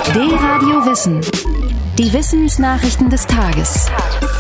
D-Radio Wissen. Die Wissensnachrichten des Tages.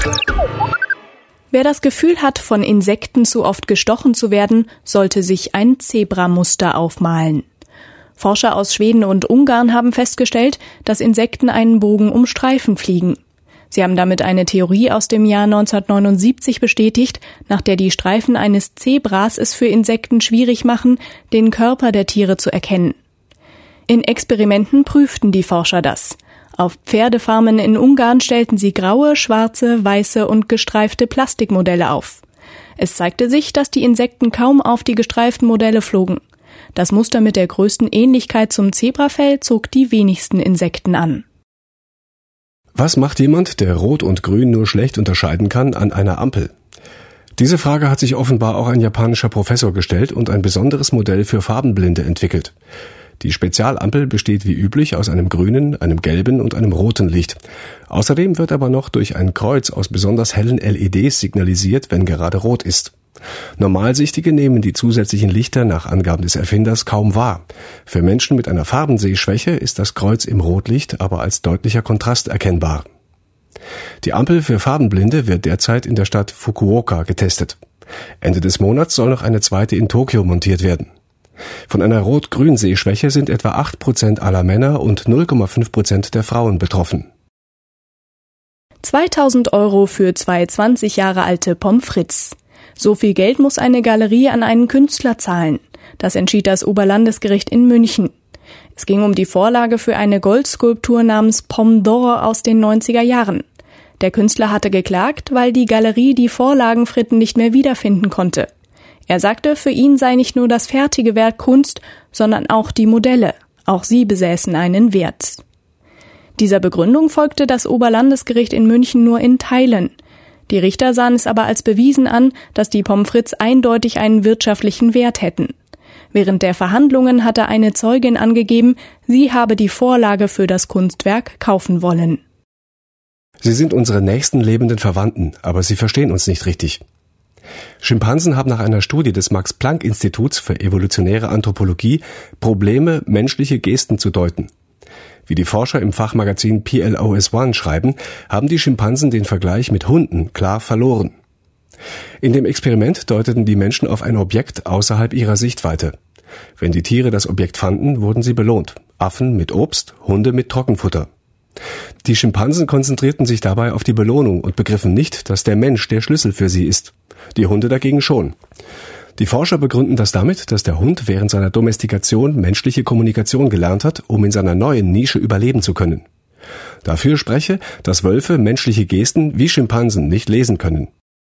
Wer das Gefühl hat, von Insekten zu oft gestochen zu werden, sollte sich ein Zebramuster aufmalen. Forscher aus Schweden und Ungarn haben festgestellt, dass Insekten einen Bogen um Streifen fliegen. Sie haben damit eine Theorie aus dem Jahr 1979 bestätigt, nach der die Streifen eines Zebras es für Insekten schwierig machen, den Körper der Tiere zu erkennen. In Experimenten prüften die Forscher das. Auf Pferdefarmen in Ungarn stellten sie graue, schwarze, weiße und gestreifte Plastikmodelle auf. Es zeigte sich, dass die Insekten kaum auf die gestreiften Modelle flogen. Das Muster mit der größten Ähnlichkeit zum Zebrafell zog die wenigsten Insekten an. Was macht jemand, der Rot und Grün nur schlecht unterscheiden kann, an einer Ampel? Diese Frage hat sich offenbar auch ein japanischer Professor gestellt und ein besonderes Modell für Farbenblinde entwickelt. Die Spezialampel besteht wie üblich aus einem grünen, einem gelben und einem roten Licht. Außerdem wird aber noch durch ein Kreuz aus besonders hellen LEDs signalisiert, wenn gerade rot ist. Normalsichtige nehmen die zusätzlichen Lichter nach Angaben des Erfinders kaum wahr. Für Menschen mit einer Farbensehschwäche ist das Kreuz im Rotlicht aber als deutlicher Kontrast erkennbar. Die Ampel für Farbenblinde wird derzeit in der Stadt Fukuoka getestet. Ende des Monats soll noch eine zweite in Tokio montiert werden. Von einer Rot-Grün-Sehschwäche sind etwa 8% aller Männer und 0,5% der Frauen betroffen. 2.000 € für 2 20 Jahre alte Pommes frites. So viel Geld muss eine Galerie an einen Künstler zahlen. Das entschied das Oberlandesgericht in München. Es ging um die Vorlage für eine Goldskulptur namens Pomme d'Or aus den 90er Jahren. Der Künstler hatte geklagt, weil die Galerie die Vorlagenfritten nicht mehr wiederfinden konnte. Er sagte, für ihn sei nicht nur das fertige Werk Kunst, sondern auch die Modelle. Auch sie besäßen einen Wert. Dieser Begründung folgte das Oberlandesgericht in München nur in Teilen. Die Richter sahen es aber als bewiesen an, dass die Pommes frites eindeutig einen wirtschaftlichen Wert hätten. Während der Verhandlungen hatte eine Zeugin angegeben, sie habe die Vorlage für das Kunstwerk kaufen wollen. Sie sind unsere nächsten lebenden Verwandten, aber sie verstehen uns nicht richtig. Schimpansen haben nach einer Studie des Max-Planck-Instituts für evolutionäre Anthropologie Probleme, menschliche Gesten zu deuten. Wie die Forscher im Fachmagazin PLOS ONE schreiben, haben die Schimpansen den Vergleich mit Hunden klar verloren. In dem Experiment deuteten die Menschen auf ein Objekt außerhalb ihrer Sichtweite. Wenn die Tiere das Objekt fanden, wurden sie belohnt. Affen mit Obst, Hunde mit Trockenfutter. Die Schimpansen konzentrierten sich dabei auf die Belohnung und begriffen nicht, dass der Mensch der Schlüssel für sie ist. Die Hunde dagegen schon. Die Forscher begründen das damit, dass der Hund während seiner Domestikation menschliche Kommunikation gelernt hat, um in seiner neuen Nische überleben zu können. Dafür spreche, dass Wölfe menschliche Gesten wie Schimpansen nicht lesen können.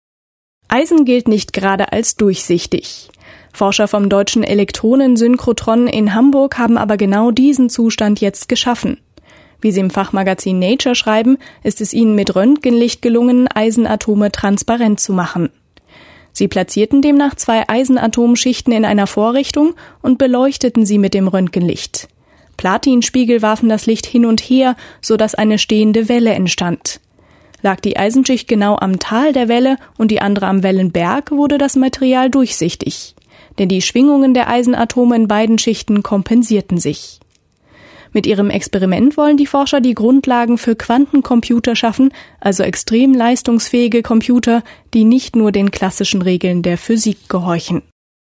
Eisen gilt nicht gerade als durchsichtig. Forscher vom deutschen Elektronensynchrotron in Hamburg haben aber genau diesen Zustand jetzt geschaffen. Wie sie im Fachmagazin Nature schreiben, ist es ihnen mit Röntgenlicht gelungen, Eisenatome transparent zu machen. Sie platzierten demnach 2 Eisenatomschichten in einer Vorrichtung und beleuchteten sie mit dem Röntgenlicht. Platinspiegel warfen das Licht hin und her, sodass eine stehende Welle entstand. Lag die Eisenschicht genau am Tal der Welle und die andere am Wellenberg, wurde das Material durchsichtig. Denn die Schwingungen der Eisenatome in beiden Schichten kompensierten sich. Mit ihrem Experiment wollen die Forscher die Grundlagen für Quantencomputer schaffen, also extrem leistungsfähige Computer, die nicht nur den klassischen Regeln der Physik gehorchen.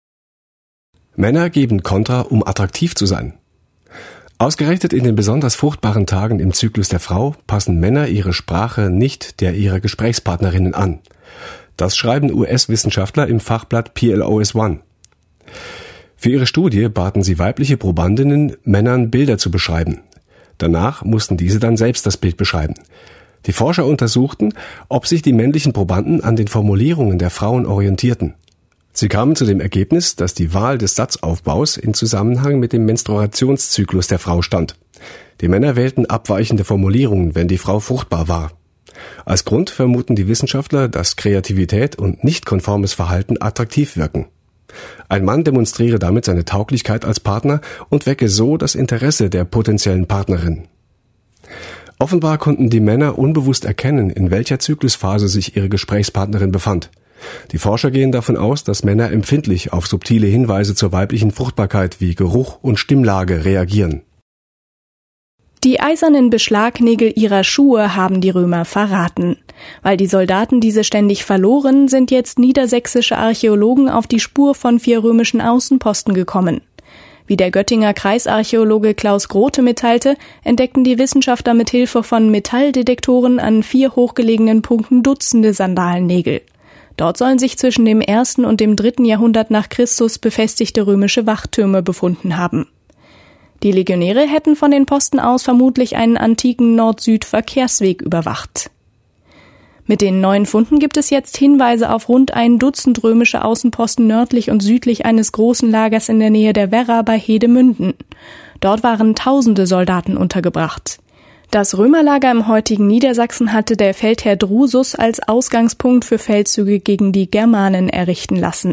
Männer geben Kontra, um attraktiv zu sein. Ausgerechnet in den besonders fruchtbaren Tagen im Zyklus der Frau passen Männer ihre Sprache nicht der ihrer Gesprächspartnerinnen an. Das schreiben US-Wissenschaftler im Fachblatt PLOS ONE. Für ihre Studie baten sie weibliche Probandinnen, Männern Bilder zu beschreiben. Danach mussten diese dann selbst das Bild beschreiben. Die Forscher untersuchten, ob sich die männlichen Probanden an den Formulierungen der Frauen orientierten. Sie kamen zu dem Ergebnis, dass die Wahl des Satzaufbaus in Zusammenhang mit dem Menstruationszyklus der Frau stand. Die Männer wählten abweichende Formulierungen, wenn die Frau fruchtbar war. Als Grund vermuten die Wissenschaftler, dass Kreativität und nicht konformes Verhalten attraktiv wirken. Ein Mann demonstriere damit seine Tauglichkeit als Partner und wecke so das Interesse der potenziellen Partnerin. Offenbar konnten die Männer unbewusst erkennen, in welcher Zyklusphase sich ihre Gesprächspartnerin befand. Die Forscher gehen davon aus, dass Männer empfindlich auf subtile Hinweise zur weiblichen Fruchtbarkeit wie Geruch und Stimmlage reagieren. Die eisernen Beschlagnägel ihrer Schuhe haben die Römer verraten. Weil die Soldaten diese ständig verloren, sind jetzt niedersächsische Archäologen auf die Spur von 4 römischen Außenposten gekommen. Wie der Göttinger Kreisarchäologe Klaus Grote mitteilte, entdeckten die Wissenschaftler mit Hilfe von Metalldetektoren an 4 hochgelegenen Punkten Dutzende Sandalennägel. Dort sollen sich zwischen dem 1. und dem 3. Jahrhundert nach Christus befestigte römische Wachtürme befunden haben. Die Legionäre hätten von den Posten aus vermutlich einen antiken Nord-Süd-Verkehrsweg überwacht. Mit den neuen Funden gibt es jetzt Hinweise auf rund ein Dutzend römische Außenposten nördlich und südlich eines großen Lagers in der Nähe der Werra bei Hedemünden. Dort waren tausende Soldaten untergebracht. Das Römerlager im heutigen Niedersachsen hatte der Feldherr Drusus als Ausgangspunkt für Feldzüge gegen die Germanen errichten lassen.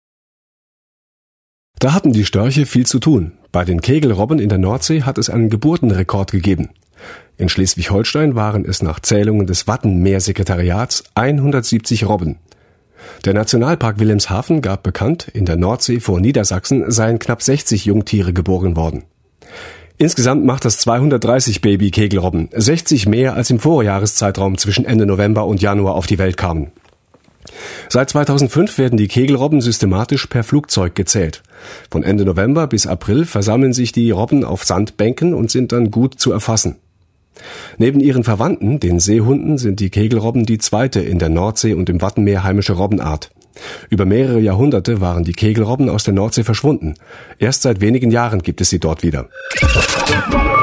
Da hatten die Störche viel zu tun. Bei den Kegelrobben in der Nordsee hat es einen Geburtenrekord gegeben. In Schleswig-Holstein waren es nach Zählungen des Wattenmeersekretariats 170 Robben. Der Nationalpark Wilhelmshaven gab bekannt, in der Nordsee vor Niedersachsen seien knapp 60 Jungtiere geboren worden. Insgesamt macht das 230 Baby-Kegelrobben, 60 mehr als im Vorjahreszeitraum zwischen Ende November und Januar auf die Welt kamen. Seit 2005 werden die Kegelrobben systematisch per Flugzeug gezählt. Von Ende November bis April versammeln sich die Robben auf Sandbänken und sind dann gut zu erfassen. Neben ihren Verwandten, den Seehunden, sind die Kegelrobben die zweite in der Nordsee und im Wattenmeer heimische Robbenart. Über mehrere Jahrhunderte waren die Kegelrobben aus der Nordsee verschwunden. Erst seit wenigen Jahren gibt es sie dort wieder.